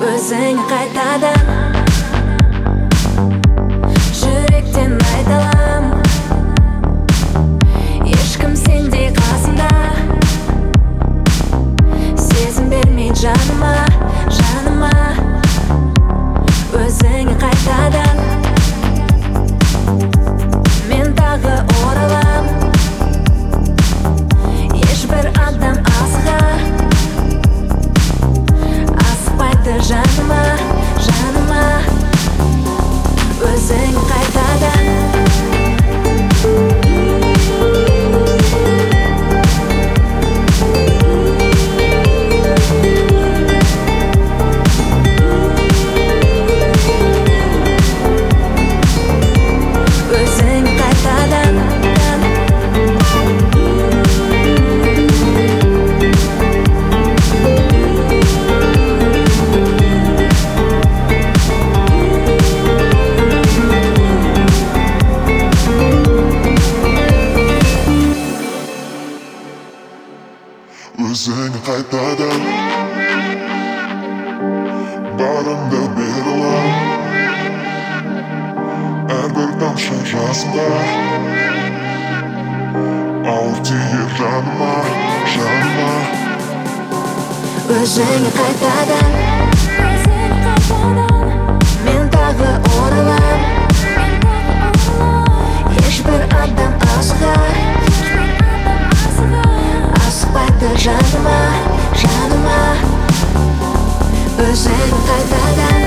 Өзіңе қайтадан жүректен айталам, ешкім сендей қасымда. Сезім бермей жаныма, жаныма. Өзіңе қайтадан мен тағы оралам. Ешбір адам асықпайды жаныма, жаныма. Өзіңе қайтадан Өзіңе қайтадан барымды бере алам. Әрбір тамшы жасымда ауыр тиер жаныма, жаныма. Өзіңе қайтадан мен тағы оралам. Ешбір адам асықпайды жаныма, жаныма. Өзіңе қайтадан